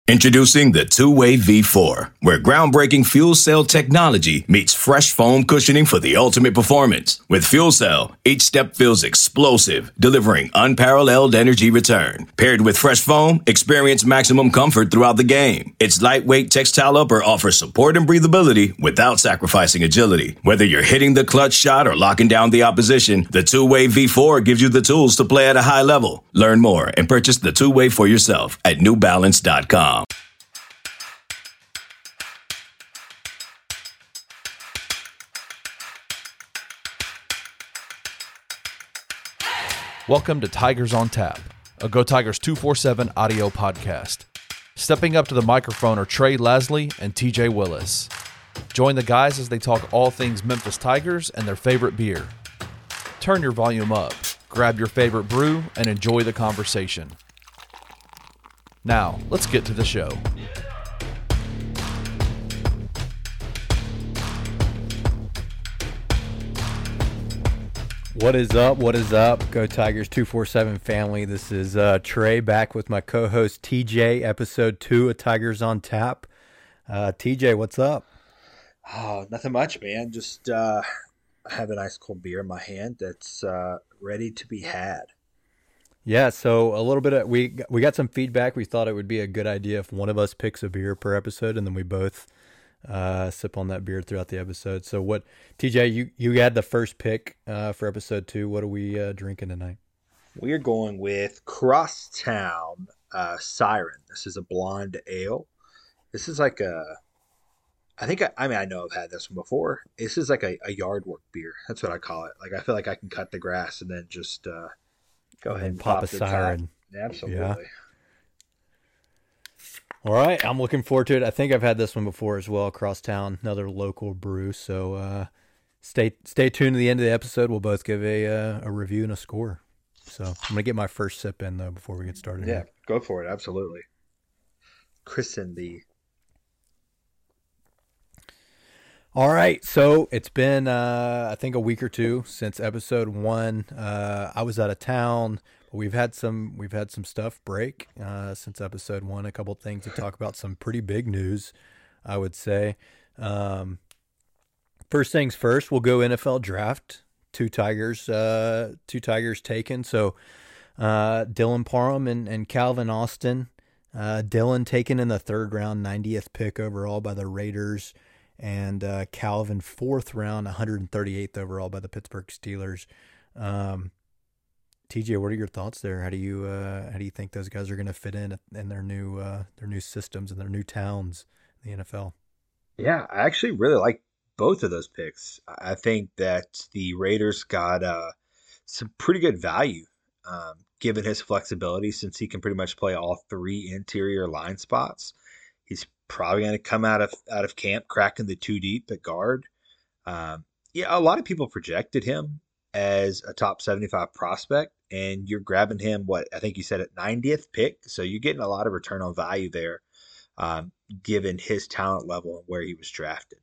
Introducing the Two-Way V4, where groundbreaking fuel cell technology meets fresh foam cushioning for the ultimate performance. With Fuel Cell, each step feels explosive, delivering unparalleled energy return. Paired with fresh foam, experience maximum comfort throughout the game. Its lightweight textile upper offers support and breathability without sacrificing agility. Whether you're hitting the clutch shot or locking down the opposition, the Two-Way V4 gives you the tools to play at a high level. Learn more and purchase the Two-Way for yourself at newbalance.com. Welcome to Tigers on Tap, a Go Tigers 247 audio podcast. Stepping up to the microphone are Trey Lasley and TJ Willis. Join the guys as they talk all things Memphis Tigers and their favorite beer. Turn your volume up, grab your favorite brew, and enjoy the conversation. Now, let's get to the show. What is up? What is up? Go Tigers 247 family. This is Trey back with my co-host TJ, episode 2 of Tigers on Tap. TJ, what's up? Oh, nothing much, man. Just I have a nice cold beer in my hand that's ready to be had. Yeah, so a little bit of we got some feedback. We thought it would be a good idea if one of us picks a beer per episode, and then we both sip on that beer throughout the episode. So what, TJ, you had the first pick for episode 2. What are we drinking tonight? We are going with Crosstown Siren. This is a blonde ale. This is like I know I've had this one before. This is like a yard work beer. That's what I call it. Like I feel like I can cut the grass and then just go ahead and pop a the siren. Top. Absolutely. Yeah. All right, I'm looking forward to it. I think I've had this one before as well, Crosstown, another local brew. So stay tuned to the end of the episode. We'll both give a review and a score. So I'm going to get my first sip in, though, before we get started. Yeah, go for it. Absolutely. Christen the... All right, so it's been, I think, a week or two since episode 1. I was out of town. We've had some stuff break since episode 1. A couple things to talk about. Some pretty big news, I would say. First things first, we'll go NFL draft. Two Tigers taken. So Dylan Parham and Calvin Austin. Dylan taken in the 3rd round, 90th pick overall by the Raiders, and Calvin 4th round, 138th overall by the Pittsburgh Steelers. TJ, what are your thoughts there? How do you think those guys are going to fit in their new systems and their new towns in the NFL? Yeah, I actually really like both of those picks. I think that the Raiders got some pretty good value given his flexibility, since he can pretty much play all 3 interior line spots. He's probably going to come out of camp cracking the 2 deep at guard. A lot of people projected him as a top 75 prospect, and you're grabbing him, what I think you said, at 90th pick. So you're getting a lot of return on value there, given his talent level and where he was drafted.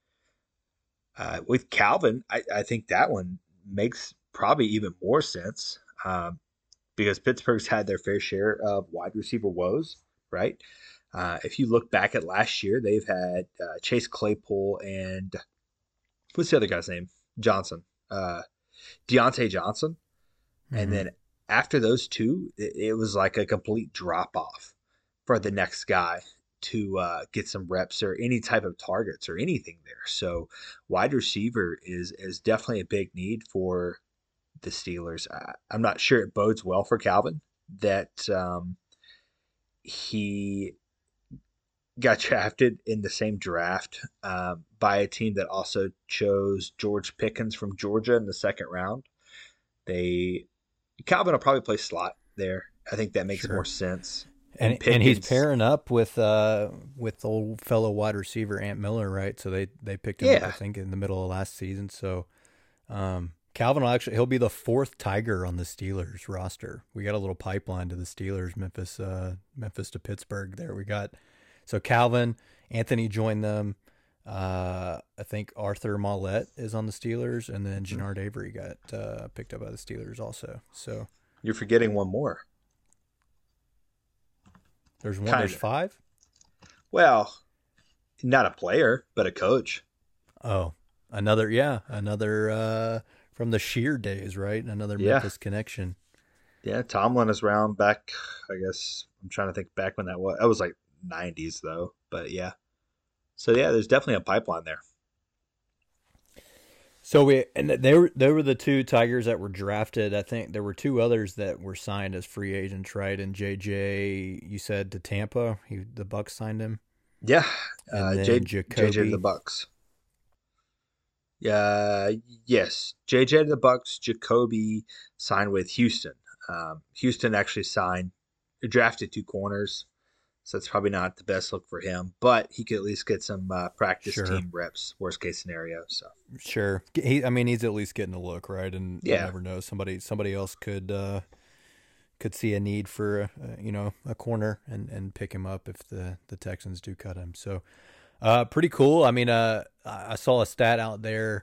With Calvin, I think that one makes probably even more sense because Pittsburgh's had their fair share of wide receiver woes, right? If you look back at last year, they've had Chase Claypool and what's the other guy's name? Johnson. Deontay Johnson. Mm-hmm. And then after those two, it was like a complete drop-off for the next guy to get some reps or any type of targets or anything there. So wide receiver is definitely a big need for the Steelers. I'm not sure it bodes well for Calvin that he got drafted in the same draft by a team that also chose George Pickens from Georgia in the 2nd round. Calvin will probably play slot there. I think that makes more sense. And he's pairing up with old fellow wide receiver Ant Miller, right? So they picked him up, I think, in the middle of last season. So Calvin he'll be the 4th Tiger on the Steelers roster. We got a little pipeline to the Steelers, Memphis to Pittsburgh there. So Calvin, Anthony joined them. I think Arthur Mollett is on the Steelers, and then Jannard Avery got picked up by the Steelers also. So you're forgetting one more. There's 5? Well, not a player, but a coach. Oh, another from the Shear days, right? Another Yeah. Memphis connection. Yeah, Tomlin is around back, I guess, I'm trying to think back when that was. That was like 90s, though. But yeah. So, yeah, there's definitely a pipeline there. So they were the two Tigers that were drafted. I think there were two others that were signed as free agents, right? And JJ, you said to Tampa, the Bucks signed him. Yeah, and then JJ to the Bucks. Yes, JJ to the Bucks. Jacoby signed with Houston. Houston actually drafted two corners, so it's probably not the best look for him. But he could at least get some practice team reps. Worst case scenario. So sure, he's at least getting a look, right? And yeah, you never know, somebody else could see a need for a corner and pick him up if the Texans do cut him. So pretty cool. I mean, I saw a stat out there.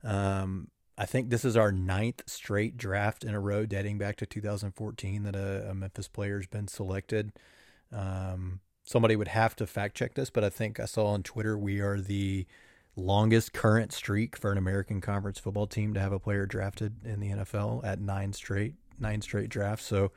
I think this is our 9th straight draft in a row dating back to 2014 that a Memphis player's been selected. Somebody would have to fact check this, but I think I saw on Twitter we are the longest current streak for an American Conference football team to have a player drafted in the NFL at 9 straight drafts. So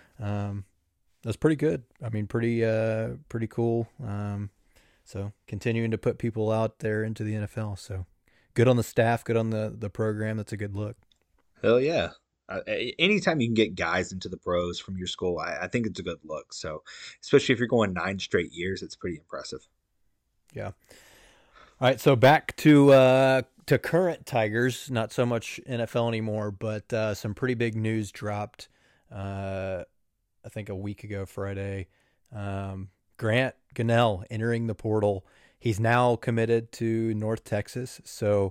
that's pretty good. I mean, pretty cool. So continuing to put people out there into the NFL. So good on the staff, good on the program. That's a good look. Hell yeah. Anytime you can get guys into the pros from your school, I think it's a good look. So especially if you're going 9 straight years, it's pretty impressive. Yeah. All right. So back to current Tigers, not so much NFL anymore, but some pretty big news dropped, I think a week ago Friday. Grant Gunnell entering the portal. He's now committed to North Texas. So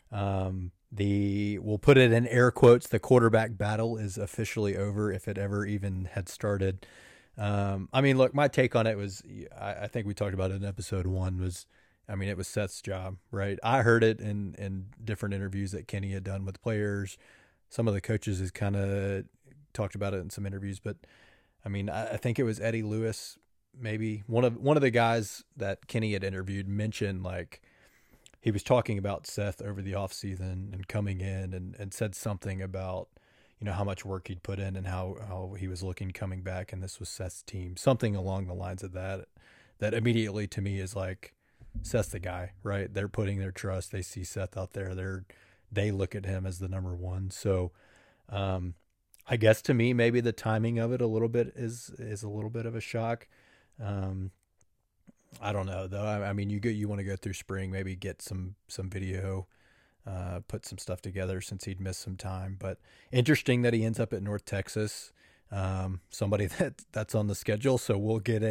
we'll put it in air quotes, the quarterback battle is officially over if it ever even had started. I mean, look, my take on it was, I think we talked about it in episode 1 was, I mean, it was Seth's job, right? I heard it in different interviews that Kenny had done with players. Some of the coaches has kind of talked about it in some interviews, but I mean, I think it was Eddie Lewis, maybe one of the guys that Kenny had interviewed mentioned, like, he was talking about Seth over the offseason and coming in and said something about, how much work he'd put in and how he was looking coming back, and this was Seth's team. Something along the lines of that immediately to me is like, Seth's the guy, right? They're putting their trust. They see Seth out there. They look at him as the number one. So I guess to me, maybe the timing of it a little bit is a little bit of a shock. I don't know though. I mean, you want to go through spring, maybe get some video, put some stuff together since he'd missed some time. But interesting that he ends up at North Texas, somebody that's on the schedule. So we'll get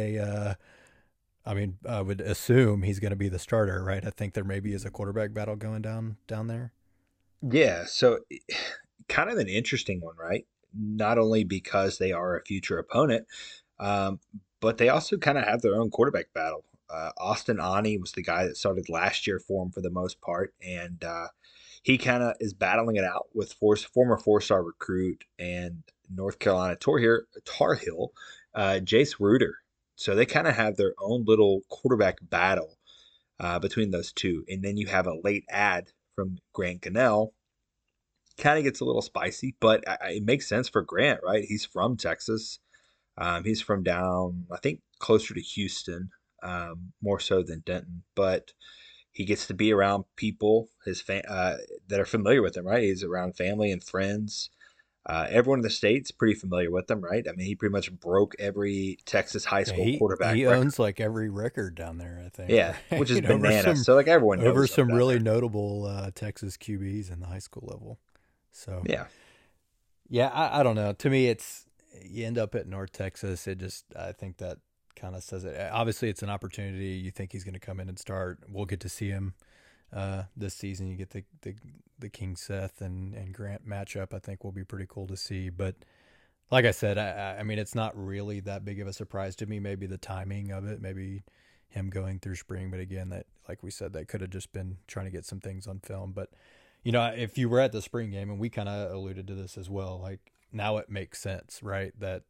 I would assume he's going to be the starter, right? I think there maybe is a quarterback battle going down there. Yeah, so kind of an interesting one, right? Not only because they are a future opponent, but they also kind of have their own quarterback battle. Austin Ani was the guy that started last year for him for the most part, and he kind of is battling it out with former 4-star recruit and North Carolina Tar Heel, Jace Ruder. So they kind of have their own little quarterback battle between those two. And then you have a late ad from Grant Gunnell. Kind of gets a little spicy, but it makes sense for Grant, right? He's from Texas. He's from down, I think, closer to Houston, more so than Denton. But he gets to be around people that are familiar with him, right? He's around family and friends. Everyone in the state's pretty familiar with him, right? I mean, he pretty much broke every Texas high school quarterback. He owns like every record down there, I think. Yeah, which is bananas. So like everyone knows over some really notable Texas QBs in the high school level. So yeah, I don't know. To me, it's you end up at North Texas. I think that kind of says it. Obviously, it's an opportunity. You think he's going to come in and start. We'll get to see him this season. You get the King Seth and Grant matchup. I think will be pretty cool to see. But like I said, I mean, it's not really that big of a surprise to me. Maybe the timing of it, maybe him going through spring. But again, that, like we said, that could have just been trying to get some things on film. But if you were at the spring game, and we kind of alluded to this as well, like now it makes sense, right? That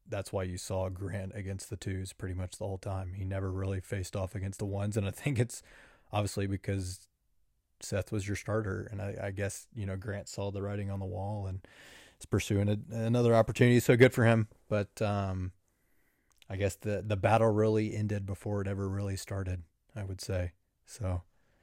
that's why you saw Grant against the twos pretty much the whole time. He never really faced off against the ones, and I think it's obviously because Seth was your starter, and I guess, you know, Grant saw the writing on the wall and is pursuing another opportunity, so good for him. But I guess the battle really ended before it ever really started, I would say. So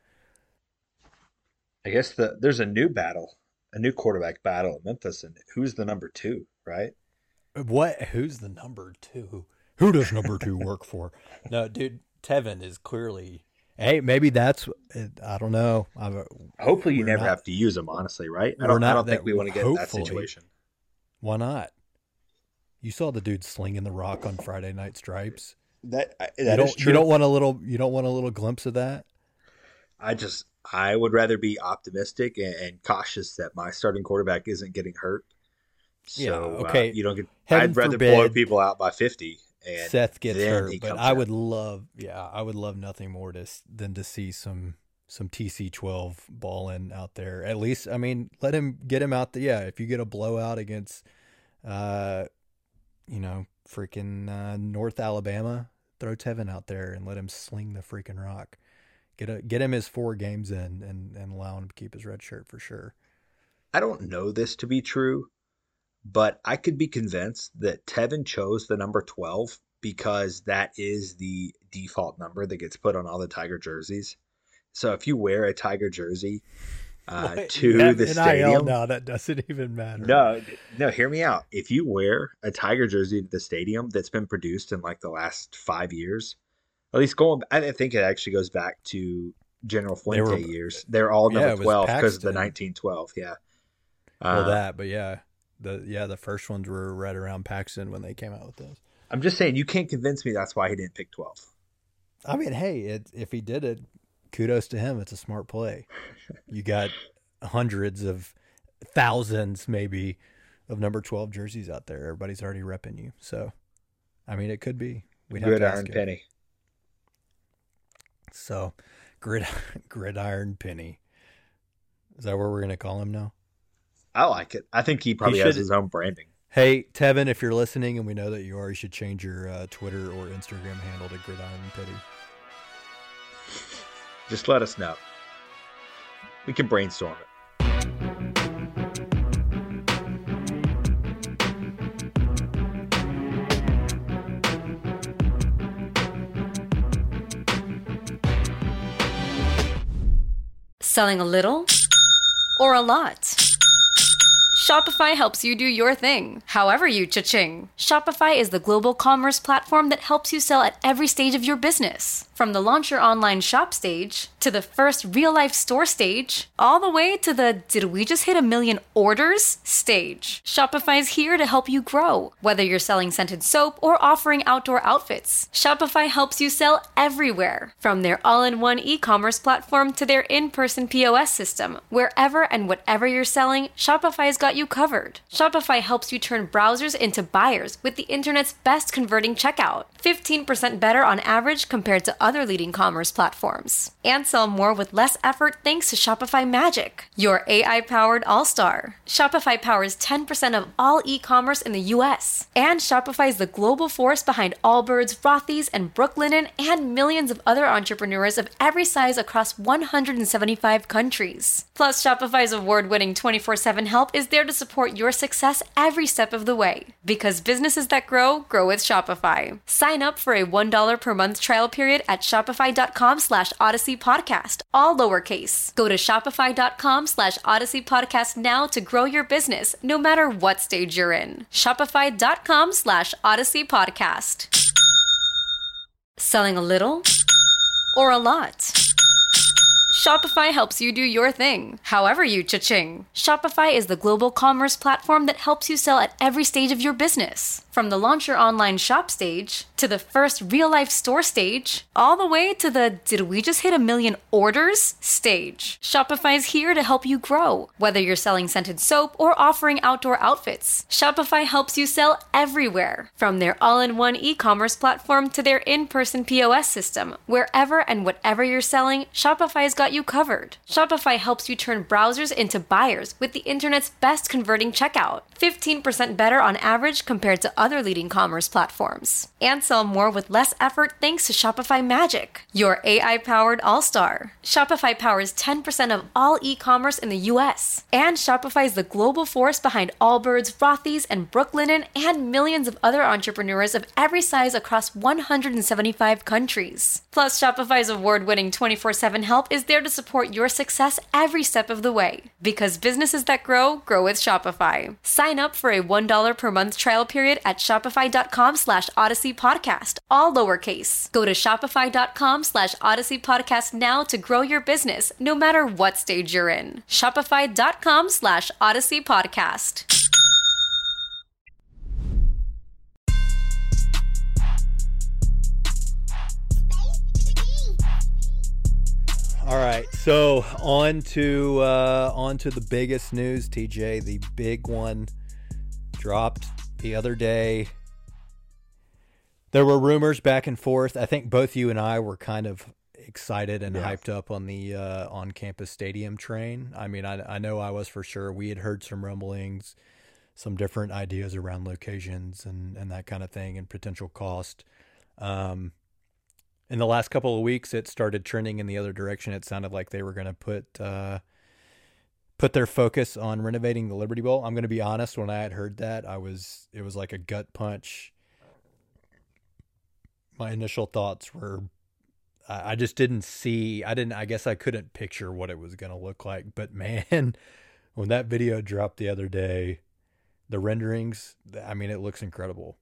I guess there's a new battle, a new quarterback battle in Memphis, and who's the number 2, right? What? Who's the number 2? Who does number 2 work for? No, dude, Tevin is clearly. Hey, maybe that's. I don't know. Hopefully, you never have to use them. Honestly, right? I don't think we want to get in that situation. Why not? You saw the dude slinging the rock on Friday Night Stripes. That is true. You don't want a little glimpse of that. I would rather be optimistic and cautious that my starting quarterback isn't getting hurt. So, okay. You don't get. Heaven I'd rather forbid blow people out by 50. And Seth gets hurt, but I would love nothing more than to see some TC12 balling out there. At least, I mean, let him get him out there. Yeah, if you get a blowout against, freaking North Alabama, throw Tevin out there and let him sling the freaking rock. Get him his 4 games in and allow him to keep his red shirt for sure. I don't know this to be true, but I could be convinced that Tevin chose the number 12 because that is the default number that gets put on all the Tiger jerseys. So if you wear a Tiger jersey to the stadium, no, that doesn't even matter. No, hear me out. If you wear a Tiger jersey to the stadium that's been produced in like the last 5 years, at least I think it actually goes back to General Fuente years. They're all number 12 because of the 1912. Yeah. The first ones were right around Paxton when they came out with those. I'm just saying, you can't convince me that's why he didn't pick 12. I mean, hey, if he did it, kudos to him. It's a smart play. You got hundreds of thousands, maybe, of number 12 jerseys out there. Everybody's already repping you. So, I mean, it could be. Gridiron Penny. So, Gridiron Penny. Is that what we're going to call him now? I like it. I think he probably has his own branding. Hey, Tevin, if you're listening, and we know that you are, you should change your Twitter or Instagram handle to Gridiron Penny. Just let us know. We can brainstorm it. Selling a little or a lot? Shopify helps you do your thing, however you cha-ching. Shopify is the global commerce platform that helps you sell at every stage of your business. From the launch your online shop stage, to the first real-life store stage, all the way to the did we just hit 1 million orders stage. Shopify's here to help you grow. Whether you're selling scented soap or offering outdoor outfits, Shopify helps you sell everywhere. From their all-in-one e-commerce platform to their in-person POS system, wherever and whatever you're selling, Shopify's got you covered. Shopify helps you turn browsers into buyers with the internet's best converting checkout. 15% better on average compared to other leading commerce platforms. And sell more with less effort thanks to Shopify Magic, your AI-powered all-star. Shopify powers 10% of all e-commerce in the US. And Shopify is the global force behind Allbirds, Rothy's, and Brooklinen, and millions of other entrepreneurs of every size across 175 countries. Plus, Shopify's award-winning 24/7 help is there to support your success every step of the way. Because businesses that grow with Shopify. Sign up for a $1 per month trial period at shopify.com/Odyssey Podcast, all lowercase. Go to shopify.com/Odyssey Podcast now to grow your business, no matter what stage you're in. Shopify.com/Odyssey Podcast. Selling a little or a lot? Shopify helps you do your thing, however you cha-ching. Shopify is the global commerce platform that helps you sell at every stage of your business. From the launch your online shop stage, to the first real-life store stage, all the way to the did we just hit 1 million orders stage. Shopify's here to help you grow. Whether you're selling scented soap or offering outdoor outfits, Shopify helps you sell everywhere. From their all-in-one e-commerce platform to their in-person POS system, wherever and whatever you're selling, Shopify's got you covered. Shopify helps you turn browsers into buyers with the internet's best converting checkout. 15% better on average compared to other leading commerce platforms. And sell more with less effort thanks to Shopify Magic, your AI-powered all-star. Shopify powers 10% of all e-commerce in the U.S. And Shopify is the global force behind Allbirds, Rothy's, and Brooklinen, and millions of other entrepreneurs of every size across 175 countries. Plus, Shopify's award-winning 24/7 help is there to support your success every step of the way. Because businesses that grow with Shopify. Sign up for a $1 per month trial period at shopify.com/Odyssey Podcast, all lowercase. Go to shopify.com/Odyssey Podcast now to grow your business, no matter what stage you're in. Shopify.com/Odyssey Podcast. All right, so on to the biggest news, TJ. The big one dropped the other day. There were rumors back and forth. I think both you and I were kind of excited and hyped up on the on-campus stadium train. I mean, I know I was for sure. We had heard some rumblings, some different ideas around locations and that kind of thing and potential cost. In the last couple of weeks, it started trending in the other direction. It sounded like they were going to put their focus on renovating the Liberty Bowl. I'm going to be honest. When I had heard that, it was like a gut punch. My initial thoughts were, I just didn't see. I guess I couldn't picture what it was going to look like. But man, when that video dropped the other day, the renderings, I mean, it looks incredible.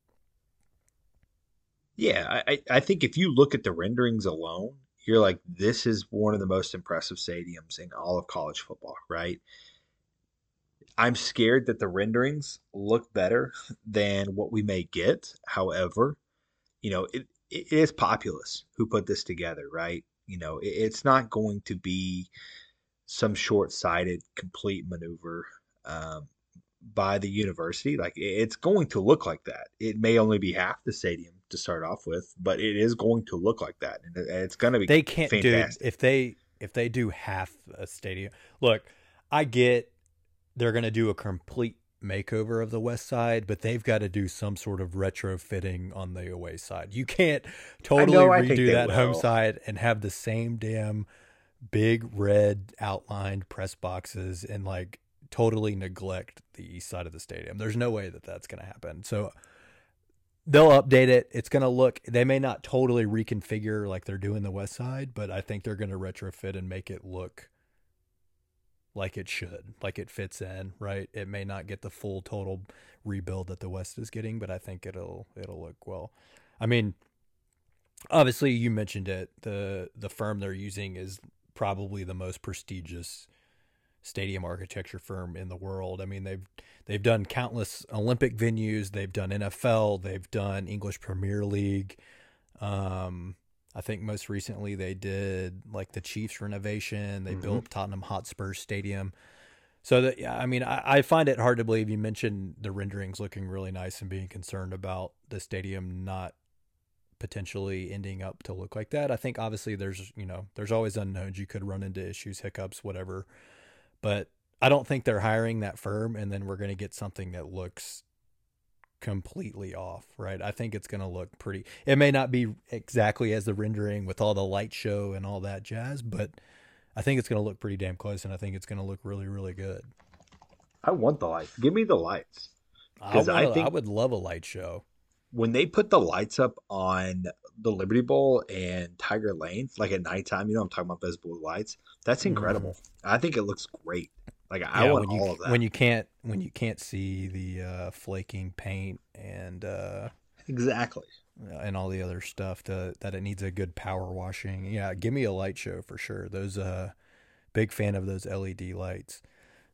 Yeah, I think if you look at the renderings alone, you're like, this is one of the most impressive stadiums in all of college football, right? I'm scared that the renderings look better than what we may get. However, it is Populous who put this together, right? It's not going to be some short-sighted, complete maneuver by the university. Like, it's going to look like that. It may only be half the stadium to start off with, but it is going to look like that, and it's going to be. They can't fantastic. do if they do half a stadium. Look, I get they're going to do a complete makeover of the west side, but they've got to do some sort of retrofitting on the away side. You can't totally redo that home side and have the same damn big red outlined press boxes and like totally neglect the east side of the stadium. There's no way that that's going to happen. So they'll update it. It's going to look, they may not totally reconfigure like they're doing the west side, but I think they're going to retrofit and make it look like it should, like it fits in, right? It may not get the full total rebuild that the west is getting, but I think it'll look well. I mean, obviously you mentioned it. The firm they're using is probably the most prestigious stadium architecture firm in the world. I mean, they've done countless Olympic venues. They've done NFL. They've done English Premier League. I think most recently they did like the Chiefs renovation. They built Tottenham Hotspur Stadium. So I find it hard to believe. You mentioned the renderings looking really nice and being concerned about the stadium not potentially ending up to look like that. I think obviously there's always unknowns. You could run into issues, hiccups, whatever. But I don't think they're hiring that firm and then we're going to get something that looks completely off, right? I think it's going to look pretty. It may not be exactly as the rendering with all the light show and all that jazz, but I think it's going to look pretty damn close, and I think it's going to look really, really good. I want the lights. Give me the lights. I would love a light show. When they put the lights up on the Liberty Bowl and Tiger Lane, like at nighttime, I'm talking about those blue lights. That's incredible. I think it looks great. Like I want all of that. When you can't see the flaking paint and exactly, and all the other stuff that it needs a good power washing. Yeah, give me a light show for sure. Those big fan of those LED lights.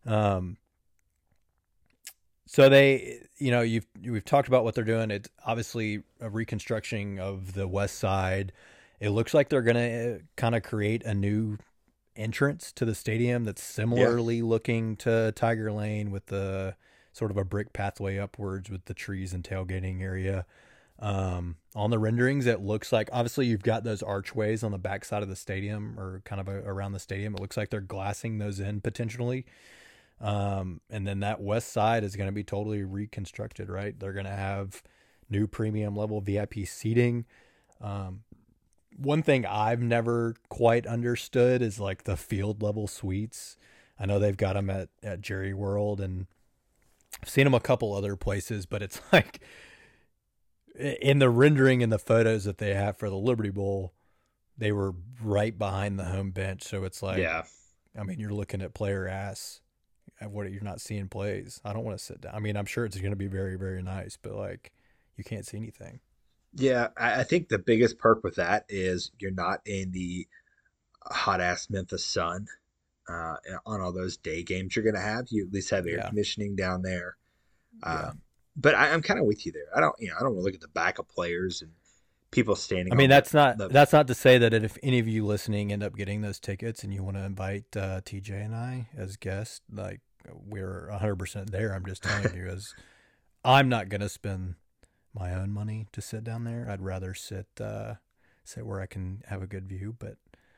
So they, we've talked about what they're doing. It's obviously a reconstruction of the west side. It looks like they're going to kind of create a new entrance to the stadium that's similarly looking to Tiger Lane with the sort of a brick pathway upwards with the trees and tailgating area. On the renderings, it looks like, obviously you've got those archways on the backside of the stadium or kind of around the stadium. It looks like they're glassing those in potentially. And then that west side is going to be totally reconstructed, right? They're going to have new premium level VIP seating. One thing I've never quite understood is like the field level suites. I know they've got them at Jerry World, and I've seen them a couple other places, but it's like in the rendering and the photos that they have for the Liberty Bowl, they were right behind the home bench. So it's like, yeah, I mean, you're looking at player ass. You're not seeing plays. I don't want to sit down. I mean, I'm sure it's going to be very, very nice, but like you can't see anything. Yeah, I think the biggest perk with that is you're not in the hot ass Memphis sun on all those day games you're going to have. You at least have air conditioning down there. But I'm kind of with you there. I don't want to look at the back of players and people standing. I mean, that's not to say that if any of you listening end up getting those tickets and you want to invite TJ and I as guests, like we're 100% there. I'm just telling you, as I'm not going to spend my own money to sit down there. I'd rather sit where I can have a good view. But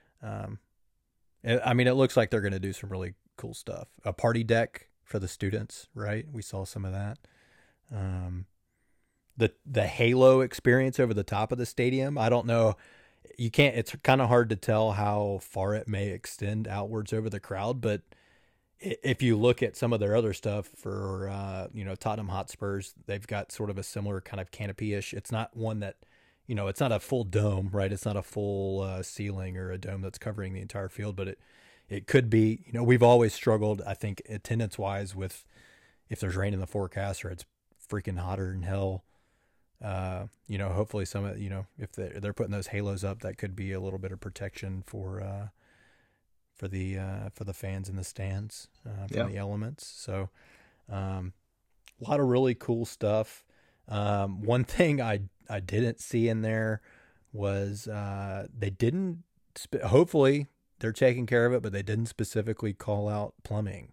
I mean, it looks like they're going to do some really cool stuff. A party deck for the students, right? We saw some of that. The halo experience over the top of the stadium. I don't know. It's kind of hard to tell how far it may extend outwards over the crowd, but if you look at some of their other stuff for, Tottenham Hotspurs, they've got sort of a similar kind of canopy-ish. It's not one that, it's not a full dome, right? It's not a full ceiling or a dome that's covering the entire field, but it could be. We've always struggled, I think, attendance-wise with if there's rain in the forecast or it's freaking hotter than hell. Hopefully some of, if they're putting those halos up, that could be a little bit of protection for the fans in the stands from the elements. So a lot of really cool stuff. One thing I didn't see in there was they didn't hopefully they're taking care of it, but they didn't specifically call out plumbing.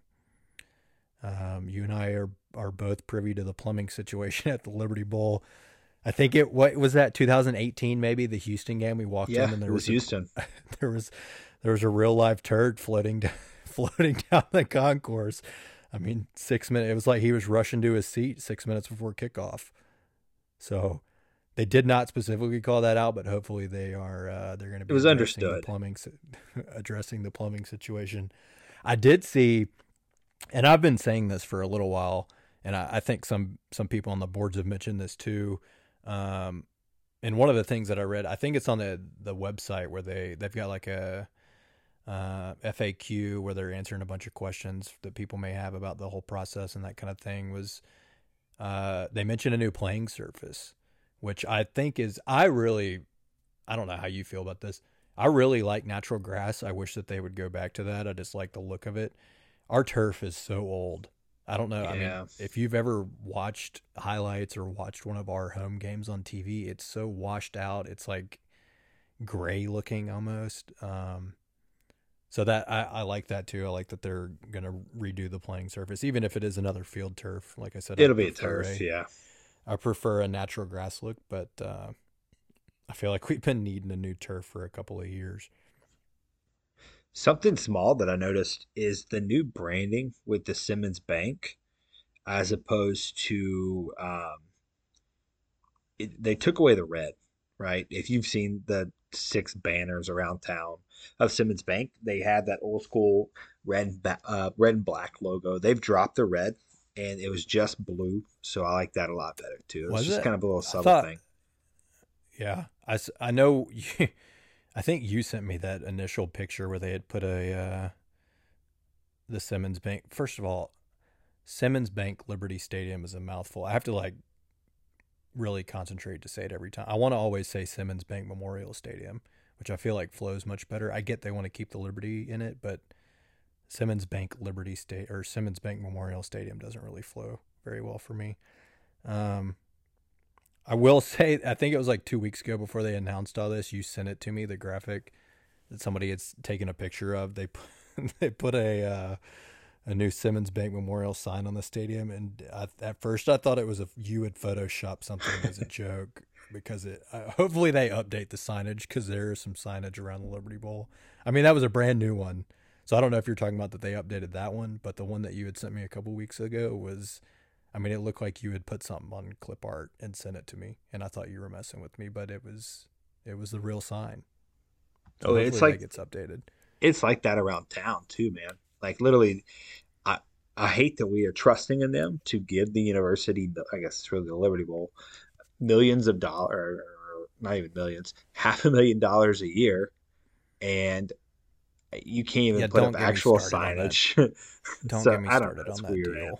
You and I are both privy to the plumbing situation at the Liberty Bowl. I think what was that 2018, maybe the Houston game we walked in and there was Houston. There was a real live turd floating down the concourse. I mean, 6 minutes. It was like he was rushing to his seat 6 minutes before kickoff. So they did not specifically call that out, but hopefully they're going to be. It was understood. Addressing the plumbing situation. I did see, and I've been saying this for a little while, and I think some people on the boards have mentioned this too. And one of the things that I read, I think it's on the website where they've got like a FAQ where they're answering a bunch of questions that people may have about the whole process and that kind of thing, was they mentioned a new playing surface, which I think is, I don't know how you feel about this. I really like natural grass. I wish that they would go back to that. I just like the look of it. Our turf is so old. I don't know. Yeah. I mean, if you've ever watched highlights or watched one of our home games on TV, it's so washed out. It's like gray looking almost. So that I like that too. I like that they're going to redo the playing surface, even if it is another field turf. Like I said, it'll be a turf. Yeah. I prefer a natural grass look, but I feel like we've been needing a new turf for a couple of years. Something small that I noticed is the new branding with the Simmons Bank, as opposed to they took away the red, right? If you've seen the 6 banners around town of Simmons Bank, they had that old school red and black logo. They've dropped the red, and it was just blue, so I like that a lot better too. It's just kind of a little subtle thing. Yeah, I know. I think you sent me that initial picture where they had put the Simmons Bank. First of all, Simmons Bank Liberty Stadium is a mouthful. I have to really concentrate to say it every time. I want to always say Simmons Bank Memorial Stadium, which I feel like flows much better. I get they want to keep the Liberty in it, but Simmons Bank Liberty State or Simmons Bank Memorial Stadium doesn't really flow very well for me. I will say, I think it was like 2 weeks ago before they announced all this, you sent it to me, the graphic that somebody had taken a picture of. They put a new Simmons Bank Memorial sign on the stadium, and at first I thought it was you had photoshopped something as a joke. because hopefully they update the signage, because there is some signage around the Liberty Bowl. I mean, that was a brand new one. So I don't know if you're talking about that they updated that one, but the one that you had sent me a couple weeks ago was, I mean, it looked like you had put something on clip art and sent it to me, and I thought you were messing with me, but it was the real sign. So it's like that gets updated. It's like that around town too, man. Like literally, I hate that we are trusting in them to give the university, I guess it's really the Liberty Bowl, millions of dollars, or not even millions, $500,000 a year, and you can't even put up actual signage. Don't get me started on that deal. Man.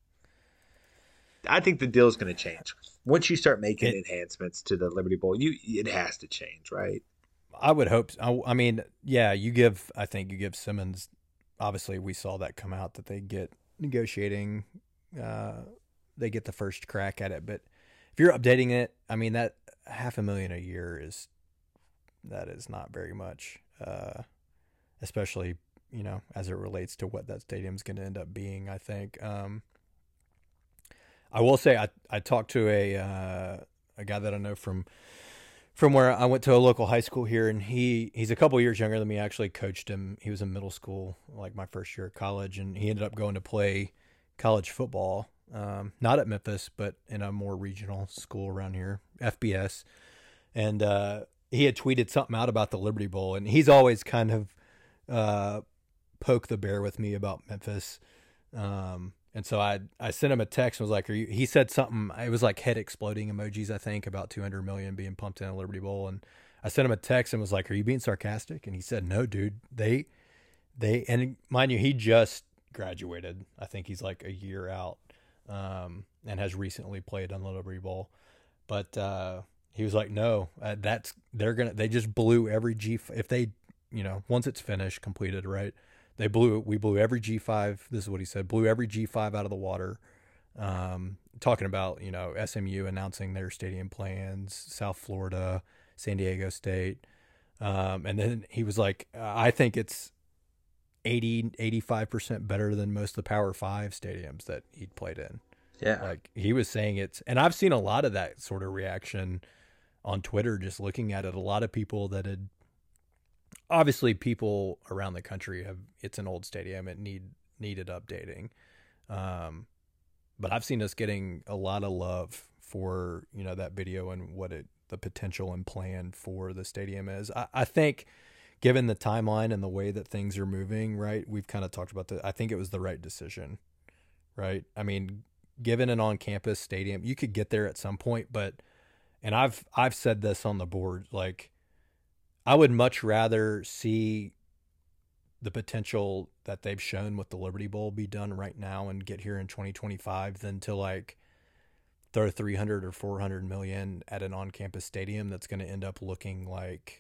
I think the deal is going to change once you start making enhancements to the Liberty Bowl. It has to change, right? I would hope. I mean, yeah, I think you give Simmons. Obviously, we saw that come out that they get negotiating. They get the first crack at it, but if you're updating it, I mean, that $500,000 a year is not very much, especially, you know, as it relates to what that stadium's going to end up being. I think. I will say I talked to a guy that I know from where I went to a local high school here, and he's a couple years younger than me. I actually coached him. He was in middle school, like my first year of college, and he ended up going to play college football, not at Memphis, but in a more regional school around here, FBS. And he had tweeted something out about the Liberty Bowl, and he's always kind of poked the bear with me about Memphis. And so I sent him a text and was like, he said something, it was like head exploding emojis, I think, about 200 million being pumped in a Liberty Bowl. And I sent him a text and was like, are you being sarcastic? And he said, no, dude, they, and mind you, he just graduated. I think he's like a year out, and has recently played on the Liberty Bowl. But, he was like, no, they just blew every if they, you know, once it's finished, completed, right? We blew every G5. This is what he said, blew every G5 out of the water. Talking about, you know, SMU announcing their stadium plans, South Florida, San Diego State. And then he was like, I think it's 85% better than most of the Power 5 stadiums that he'd played in. Yeah. Like he was saying and I've seen a lot of that sort of reaction on Twitter, just looking at it. A lot of people that had, obviously people around the country it's an old stadium. It needed updating. But I've seen us getting a lot of love for, you know, that video and what the potential and plan for the stadium is. I think given the timeline and the way that things are moving, right, we've kind of talked about I think it was the right decision, right? I mean, given an on-campus stadium, you could get there at some point, and I've said this on the board, like, I would much rather see the potential that they've shown with the Liberty Bowl be done right now and get here in 2025 than to like throw 300 or 400 million at an on-campus stadium that's going to end up looking like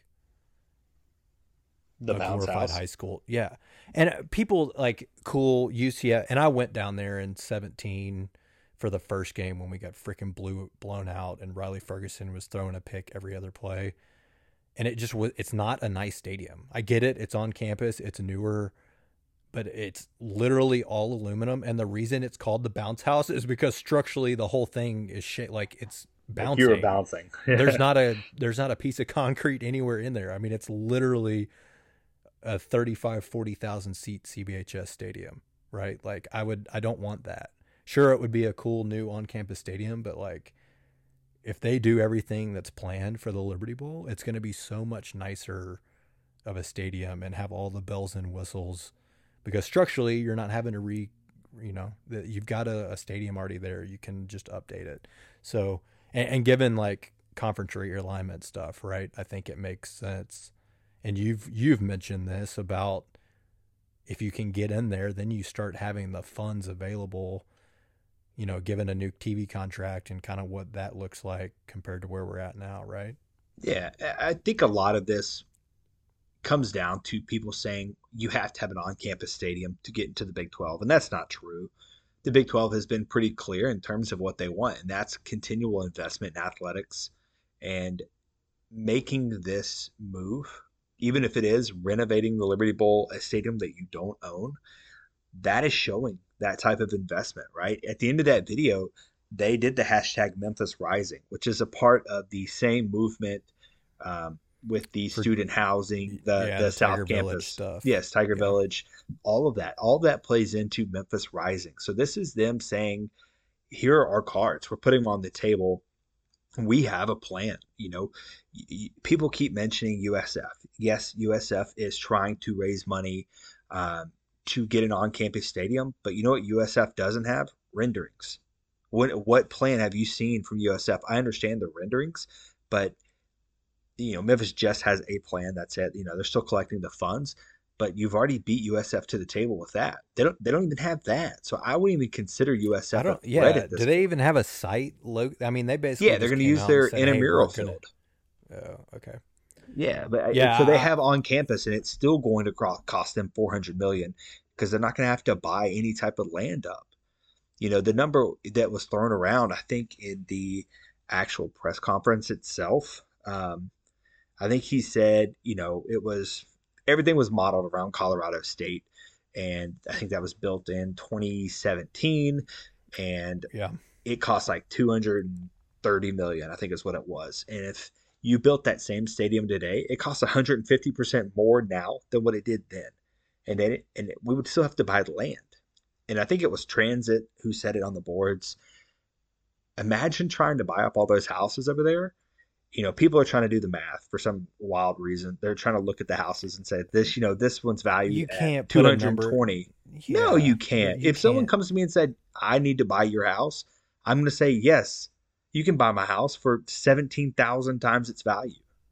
the glorified high school. Yeah. And people like cool UCF, and I went down there in 2017 for the first game when we got freaking blown out and Riley Ferguson was throwing a pick every other play. And it just it's not a nice stadium. I get it. It's on campus. It's newer, but it's literally all aluminum. And the reason it's called the bounce house is because structurally the whole thing is shit. Like it's bouncing. You were bouncing. there's not a piece of concrete anywhere in there. I mean, it's literally a 40,000 seat CBHS stadium, right? Like I don't want that. Sure, it would be a cool new on-campus stadium, but like if they do everything that's planned for the Liberty Bowl, it's going to be so much nicer of a stadium and have all the bells and whistles, because structurally you're not having to you've got a stadium already there. You can just update it. So, and given like conference realignment stuff, right? I think it makes sense. And you've mentioned this about if you can get in there, then you start having the funds available, you know, given a new TV contract and kind of what that looks like compared to where we're at now, right? Yeah, I think a lot of this comes down to people saying you have to have an on-campus stadium to get into the Big 12, and that's not true. The Big 12 has been pretty clear in terms of what they want, and that's continual investment in athletics and making this move, even if it is renovating the Liberty Bowl, a stadium that you don't own. That is showing that type of investment, right? At the end of that video, they did the hashtag Memphis Rising, which is a part of the same movement with the student housing, the South Campus stuff. Yes, Tiger Village, all of that plays into Memphis Rising. So this is them saying, here are our cards. We're putting them on the table. We have a plan. People keep mentioning USF. Yes, USF is trying to raise money to get an on-campus stadium, but you know what USF doesn't have? Renderings. What plan have you seen from USF? I understand the renderings, but Memphis just has a plan. That's it. They're still collecting the funds, but you've already beat USF to the table with that. They don't even have that. So I wouldn't even consider USF a threat at this Do they even have a site? I mean, they basically they're going to use their intramural field. Oh, okay. Yeah, but so they have on campus, and it's still going to cost them $400 million because they're not going to have to buy any type of land up. The number that was thrown around, I think, in the actual press conference itself, I think he said, everything was modeled around Colorado State, and I think that was built in 2017, and it cost like $230 million, I think is what it was. And if you built that same stadium today, it costs 150% more now than what it did then, and we would still have to buy the land. And I think it was Transit who said it on the boards. Imagine trying to buy up all those houses over there. People are trying to do the math for some wild reason. They're trying to look at the houses and say this one's valued at 220. No, you can't. If someone comes to me and said, I need to buy your house, I'm going to say, yes, you can buy my house for 17,000 times its value.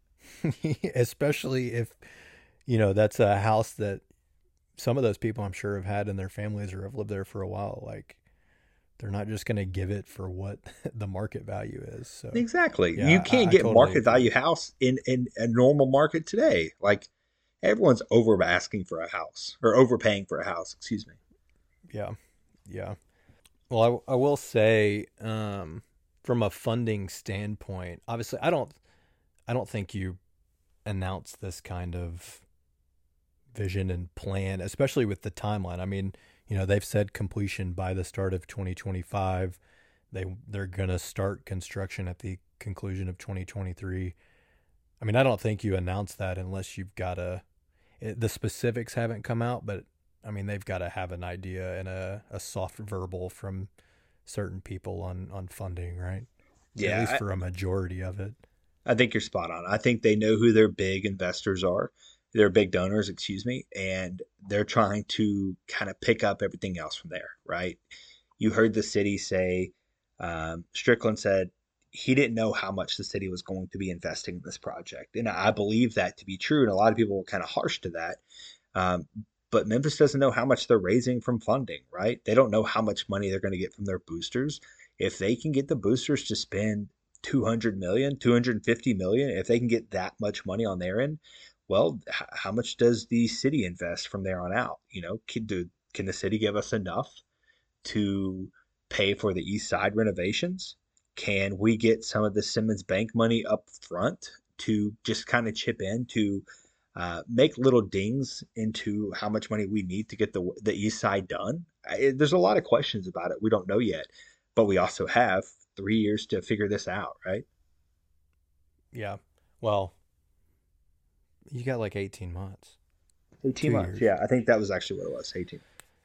Especially if, that's a house that some of those people I'm sure have had in their families or have lived there for a while. Like, they're not just going to give it for what the market value is. So exactly. You can't get totally market value house in a normal market today. Like, everyone's over asking for a house or overpaying for a house. Excuse me. Yeah. Yeah. Well, I will say, from a funding standpoint, obviously I don't think you announce this kind of vision and plan, especially with the timeline. I mean, they've said completion by the start of 2025. They're going to start construction at the conclusion of 2023. I mean, I don't think you announce that unless you've got the specifics haven't come out, but I mean, they've got to have an idea and a soft verbal from certain people on funding, right? Yeah. At least for a majority of it. I think you're spot on. I think they know who their big investors are. Their big donors, and they're trying to kind of pick up everything else from there, right? You heard the city say, Strickland said he didn't know how much the city was going to be investing in this project. And I believe that to be true, and a lot of people were kind of harsh to that. But Memphis doesn't know how much they're raising from funding, right? They don't know how much money they're going to get from their boosters. If they can get the boosters to spend $200 million, $250 million, if they can get that much money on their end, well, how much does the city invest from there on out? Can the city give us enough to pay for the east side renovations? Can we get some of the Simmons Bank money up front to just kind of chip in to make little dings into how much money we need to get the east side done? There's a lot of questions about it. We don't know yet, but we also have 3 years to figure this out, right? Yeah. Well, you got like 18 months. 18 months. Yeah, I think that was actually what it was, 18.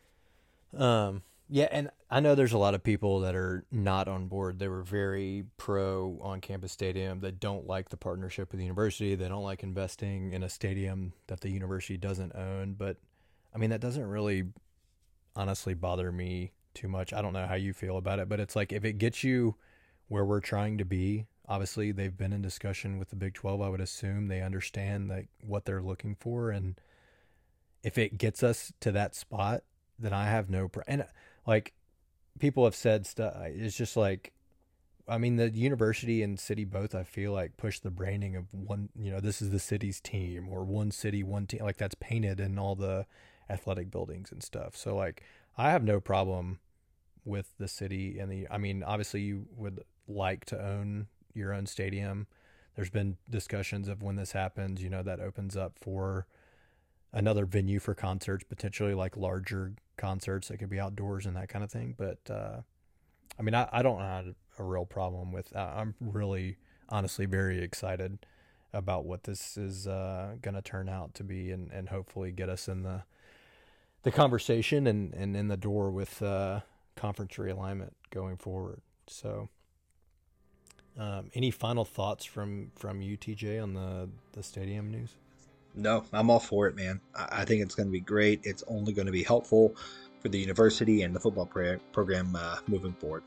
Yeah, and I know there's a lot of people that are not on board. They were very pro on-campus stadium. They don't like the partnership with the university. They don't like investing in a stadium that the university doesn't own. But, I mean, that doesn't really honestly bother me too much. I don't know how you feel about it, but it's like if it gets you where we're trying to be, obviously they've been in discussion with the Big 12. I would assume they understand like what they're looking for. And if it gets us to that spot, then I have no and like people have said stuff. It's just like, I mean, the university and city both, I feel like, push the branding of one, this is the city's team, or one city, one team, like that's painted in all the athletic buildings and stuff. So like, I have no problem with the city and I mean, obviously you would like to own your own stadium. There's been discussions of when this happens, that opens up for another venue for concerts, potentially like larger concerts that could be outdoors and that kind of thing. But I mean, I don't have a real problem with. I'm really, honestly, very excited about what this is going to turn out to be, and hopefully get us in the conversation and in the door with conference realignment going forward. So, any final thoughts from you, TJ, on the stadium news? No, I'm all for it, man. I think it's going to be great. It's only going to be helpful for the university and the football program moving forward.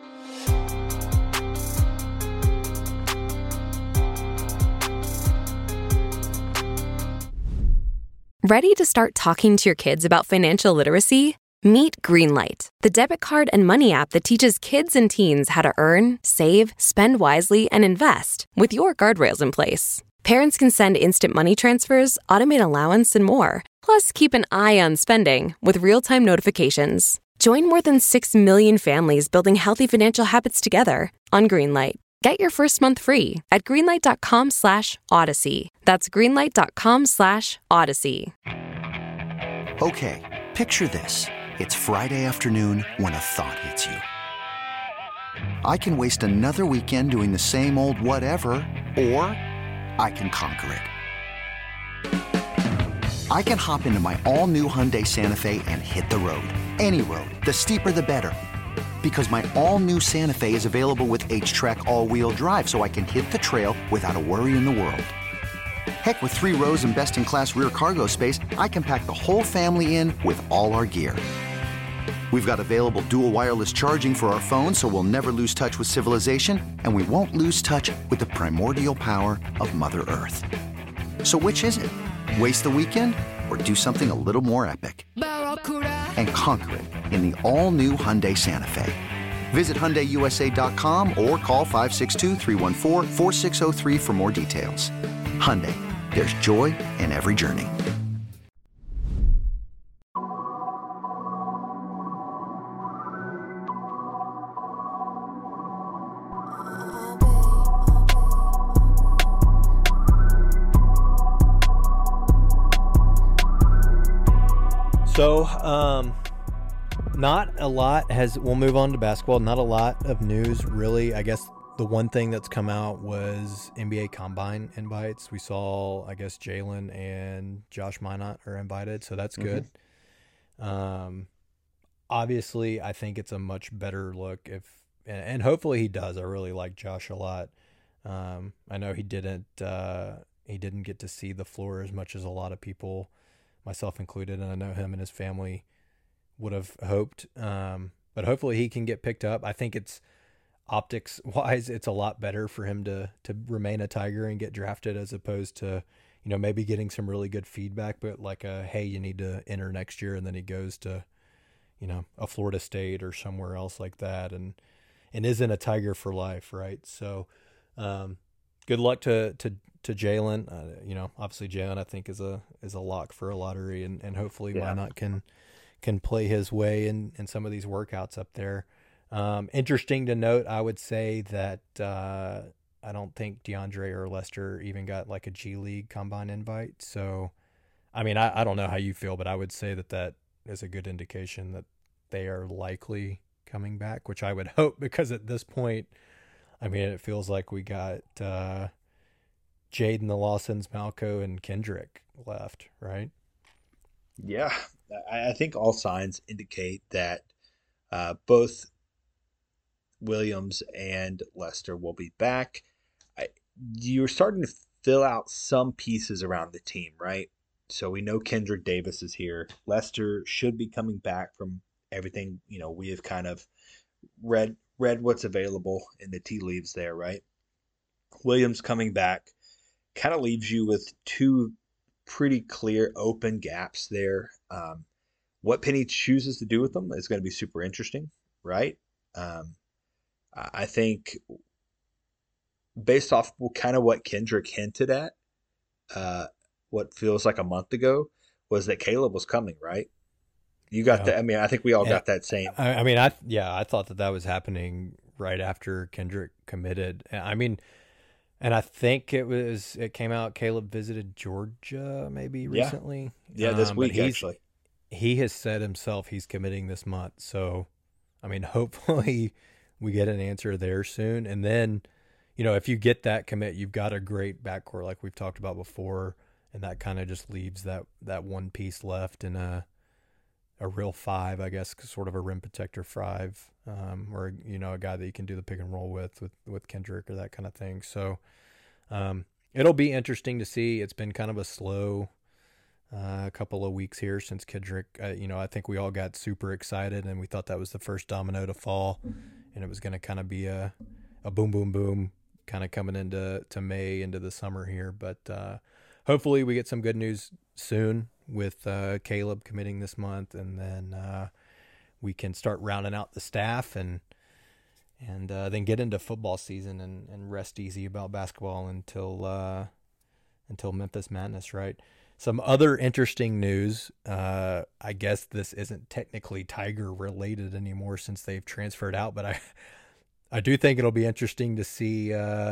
Ready to start talking to your kids about financial literacy? Meet Greenlight, the debit card and money app that teaches kids and teens how to earn, save, spend wisely, and invest with your guardrails in place. Parents can send instant money transfers, automate allowance, and more. Plus, keep an eye on spending with real-time notifications. Join more than 6 million families building healthy financial habits together on Greenlight. Get your first month free at greenlight.com/Odyssey. That's greenlight.com/Odyssey. Okay, picture this. It's Friday afternoon when a thought hits you. I can waste another weekend doing the same old whatever, or I can conquer it. I can hop into my all-new Hyundai Santa Fe and hit the road. Any road. The steeper, the better. Because my all-new Santa Fe is available with H-Track all-wheel drive, so I can hit the trail without a worry in the world. Heck, with 3 rows and best-in-class rear cargo space, I can pack the whole family in with all our gear. We've got available dual wireless charging for our phones, so we'll never lose touch with civilization, and we won't lose touch with the primordial power of Mother Earth. So which is it? Waste the weekend or do something a little more epic? And conquer it in the all-new Hyundai Santa Fe. Visit HyundaiUSA.com or call 562-314-4603 for more details. Hyundai, there's joy in every journey. So, not a lot we'll move on to basketball. Not a lot of news, really. I guess the one thing that's come out was NBA Combine invites. We saw, I guess, Jalen and Josh Minot are invited, so that's good. Obviously, I think it's a much better look and hopefully he does. I really like Josh a lot. I know he didn't get to see the floor as much as a lot of people, myself included, and I know him and his family would have hoped. But hopefully he can get picked up. I think it's optics wise, it's a lot better for him to remain a Tiger and get drafted as opposed to, maybe getting some really good feedback, but like hey, you need to enter next year. And then he goes to, a Florida State or somewhere else like that. And isn't a Tiger for life. Right. So, good luck to Jalen. Obviously Jalen, I think is a lock for a lottery, and hopefully Minot can play his way in some of these workouts up there. Interesting to note, I would say that I don't think DeAndre or Lester even got like a G League Combine invite. So, I mean, I don't know how you feel, but I would say that is a good indication that they are likely coming back, which I would hope, because at this point, I mean, it feels like we got Jaden the Lawsons, Malco, and Kendrick left, right? Yeah, I think all signs indicate that both Williams and Lester will be back. You're starting to fill out some pieces around the team, right? So we know Kendrick Davis is here. Lester should be coming back from everything, we have kind of read what's available in the tea leaves there, right? Williams coming back kind of leaves you with 2 pretty clear open gaps there. What Penny chooses to do with them is going to be super interesting, right? I think based off kind of what Kendrick hinted at, what feels like a month ago, was that Caleb was coming, right? You got that. I mean, I think we all got that same. I thought that was happening right after Kendrick committed. I mean, and I think it came out Caleb visited Georgia maybe recently. Yeah, this week actually. He has said himself he's committing this month. So, I mean, hopefully we get an answer there soon. And then, if you get that commit, you've got a great backcourt like we've talked about before, and that kind of just leaves that one piece left in a real five, I guess, sort of a rim protector five, or a guy that you can do the pick and roll with Kendrick or that kind of thing. So it'll be interesting to see. It's been kind of a slow couple of weeks here since Kendrick. I think we all got super excited and we thought that was the first domino to fall, and it was going to kind of be a boom, boom, boom, kind of coming into May, into the summer here. But hopefully we get some good news soon with Caleb committing this month, and then we can start rounding out the staff and then get into football season and rest easy about basketball until Memphis Madness, right? Some other interesting news. I guess this isn't technically Tiger related anymore since they've transferred out, but I do think it'll be interesting to see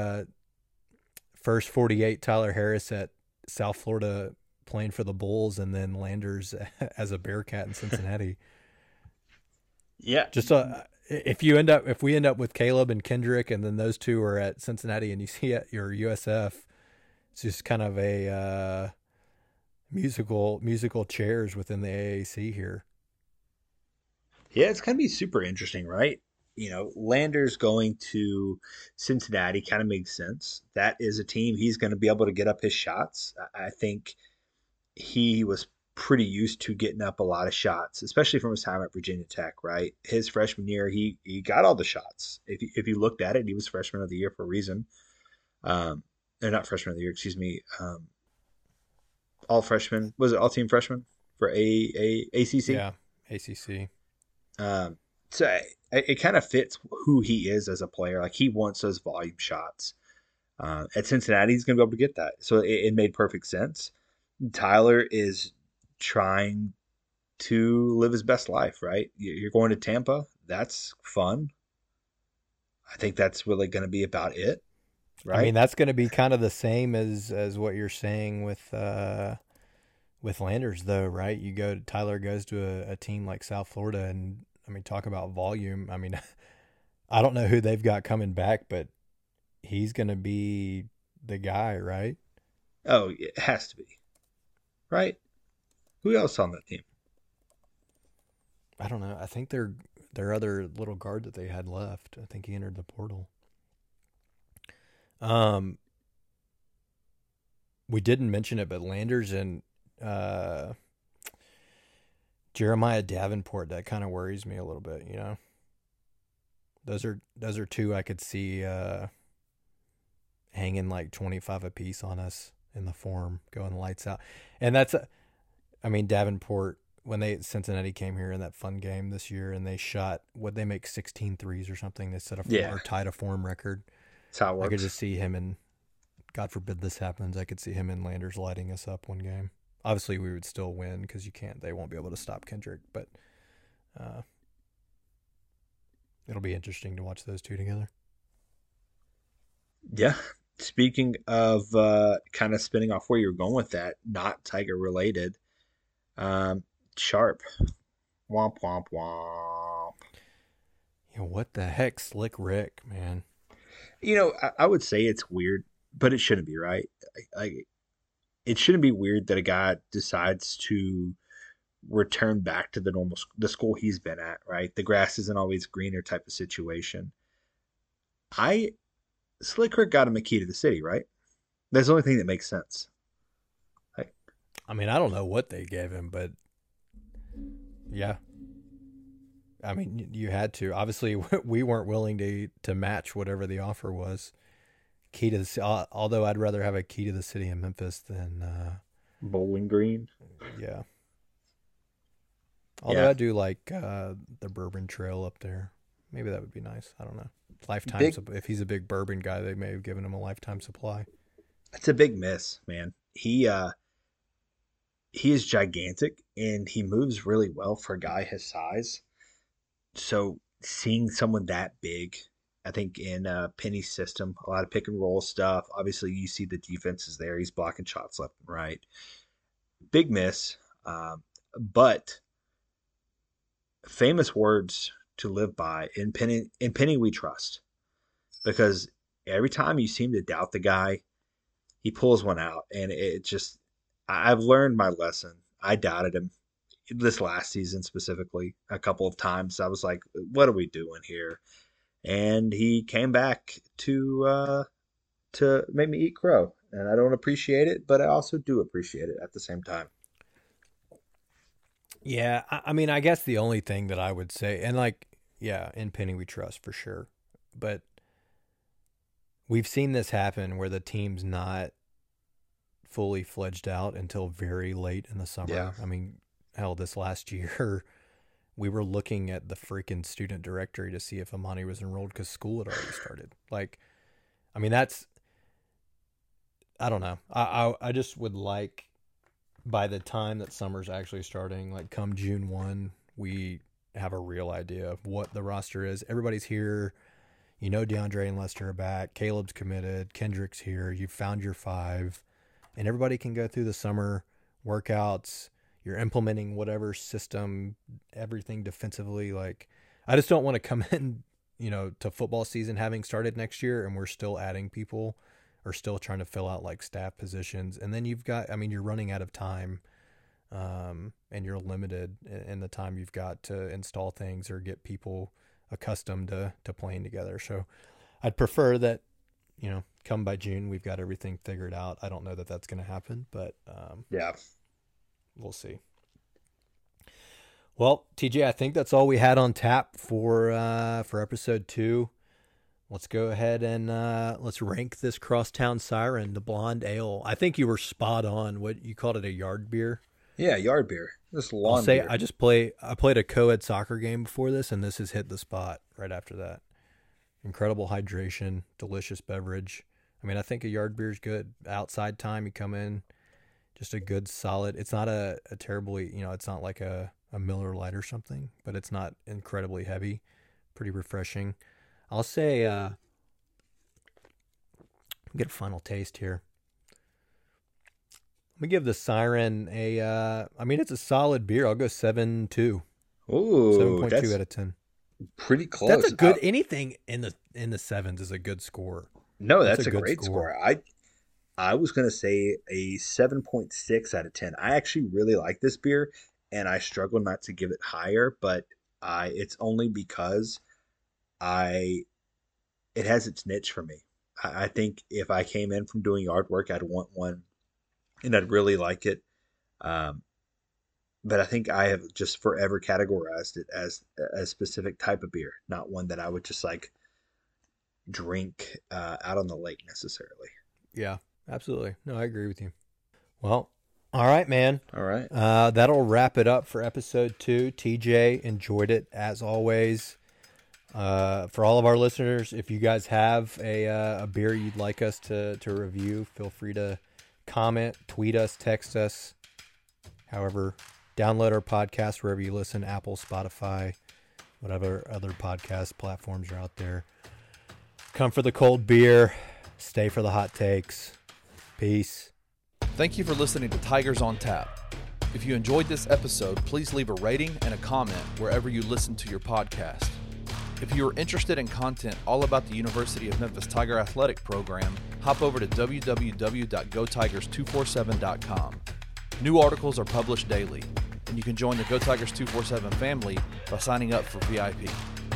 first 48 Tyler Harris at South Florida playing for the Bulls, and then Landers as a Bearcat in Cincinnati. Yeah. Just if we end up with Caleb and Kendrick, and then those two are at Cincinnati, and you see at your USF, it's just kind of a musical chairs within the AAC here. Yeah, it's going to be super interesting, right? Landers going to Cincinnati kind of makes sense. That is a team he's going to be able to get up his shots. I think he was pretty used to getting up a lot of shots, especially from his time at Virginia Tech, right? His freshman year, he got all the shots. If you looked at it, he was freshman of the year for a reason. Or not freshman of the year, excuse me. All freshman. Was it all team freshman for ACC? Yeah, ACC. So it kind of fits who he is as a player. Like, he wants those volume shots. At Cincinnati, he's going to be able to get that. So it made perfect sense. Tyler is trying to live his best life, right? You're going to Tampa. That's fun. I think that's really going to be about it, right? I mean, that's going to be kind of the same as what you're saying with Landers, though, right? Tyler goes to a team like South Florida, and I mean, talk about volume. I mean, I don't know who they've got coming back, but he's going to be the guy, right? Oh, it has to be. Right? Who else on that team? I don't know. I think their other little guard that they had left, I think he entered the portal. We didn't mention it, but Landers and Jeremiah Davenport, that kind of worries me a little bit, Those are two I could see hanging like 25 apiece on us in the form, going lights out. And Davenport, when Cincinnati came here in that fun game this year, and they shot, they make 16 threes or something, they set or tied a form record. That's how it works. I could just see him, and God forbid this happens, I could see him and Landers lighting us up one game. Obviously we would still win because they won't be able to stop Kendrick, but it'll be interesting to watch those two together. Yeah. Speaking of kind of spinning off where you're going with that, not Tiger related, Sharp. Womp, womp, womp. What the heck, Slick Rick, man? I would say it's weird, but it shouldn't be, right? It shouldn't be weird that a guy decides to return back to the school he's been at, right? The grass isn't always greener type of situation. Slick Rick got him a key to the city, right? That's the only thing that makes sense. I don't know what they gave him, but yeah. You had to. Obviously, we weren't willing to match whatever the offer was. Key to the although I'd rather have a key to the city in Memphis than Bowling Green. Yeah. Although I do like the Bourbon Trail up there. Maybe that would be nice. I don't know. Lifetime. If he's a big bourbon guy, they may have given him a lifetime supply. It's a big miss, man. He is gigantic, and he moves really well for a guy his size. So seeing someone that big, I think in Penny's system, a lot of pick and roll stuff. Obviously, you see the defense is there. He's blocking shots left and right. Big miss, but famous words to live by. In Penny we trust, because every time you seem to doubt the guy, he pulls one out, and it just, I've learned my lesson. I doubted him this last season specifically a couple of times. I was like, what are we doing here? And he came back to make me eat crow. And I don't appreciate it, but I also do appreciate it at the same time. Yeah, I mean, I guess the only thing that I would say, and like, yeah, in Penny we trust for sure, but we've seen this happen where the team's not fully fledged out until very late in the summer. Yeah. I mean, hell, this last year, we were looking at the freaking student directory to see if Amani was enrolled because school had already started. Like, I mean, that's, I don't know. I just would like, by the time that summer's actually starting, like come June 1, we have a real idea of what the roster is. Everybody's here. You know, DeAndre and Lester are back. Caleb's committed. Kendrick's here. You've found your 5. And everybody can go through the summer workouts. You're implementing whatever system, everything defensively. Like, I just don't want to come in, you know, to football season having started next year and we're still adding people or still trying to fill out like staff positions. And then you've got, I mean, you're running out of time and you're limited in the time you've got to install things or get people accustomed to playing together. So I'd prefer that, you know, come by June, we've got everything figured out. I don't know that that's going to happen, but yeah, we'll see. Well, TJ, I think that's all we had on tap for episode 2. Let's go ahead and let's rank this Crosstown Siren, the blonde ale. I think you were spot on. What you called it, a yard beer? Yeah, yard beer. This lawn I'll say beer. I played a co-ed soccer game before this, and this has hit the spot right after that. Incredible hydration, delicious beverage. I mean, I think a yard beer is good. Outside time, you come in, just a good solid. It's not a terribly, you know, it's not like a Miller Lite or something, but it's not incredibly heavy. Pretty refreshing. I'll say, get a final taste here. Let me give the Siren I mean, it's a solid beer. I'll go 7.2. Ooh, 7.2 out of 10. Pretty close. That's a good, anything in the sevens is a good score. No, that's a great score. I was going to say a 7.6 out of 10. I actually really like this beer, and I struggle not to give it higher, but it's only because it has its niche for me. I think if I came in from doing yard work, I'd want one, and I'd really like it. But I think I have just forever categorized it as a specific type of beer, not one that I would just like drink out on the lake necessarily. Yeah, absolutely. No, I agree with you. Well, all right, man. All right. That'll wrap it up for episode 2. TJ enjoyed it as always. For all of our listeners, if you guys have a beer you'd like us to review, feel free to comment, tweet us, text us. However, download our podcast wherever you listen, Apple, Spotify, whatever other podcast platforms are out there. Come for the cold beer. Stay for the hot takes. Peace. Thank you for listening to Tigers on Tap. If you enjoyed this episode, please leave a rating and a comment wherever you listen to your podcast. If you are interested in content all about the University of Memphis Tiger Athletic Program, hop over to www.gotigers247.com. New articles are published daily, and you can join the Go Tigers 247 family by signing up for VIP.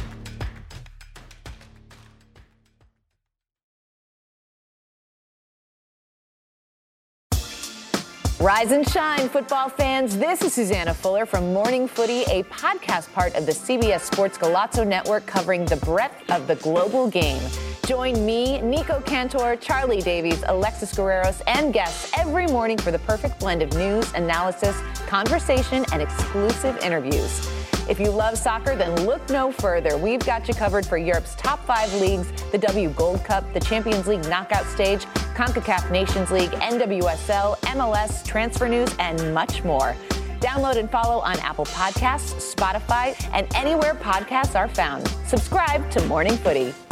Rise and shine, football fans. This is Susanna Fuller from Morning Footy, a podcast part of the CBS Sports Golazo Network covering the breadth of the global game. Join me, Nico Cantor, Charlie Davies, Alexis Guerreros, and guests every morning for the perfect blend of news, analysis, conversation, and exclusive interviews. If you love soccer, then look no further. We've got you covered for Europe's top 5 leagues, the W Gold Cup, the Champions League knockout stage, CONCACAF Nations League, NWSL, MLS, transfer news, and much more. Download and follow on Apple Podcasts, Spotify, and anywhere podcasts are found. Subscribe to Morning Footy.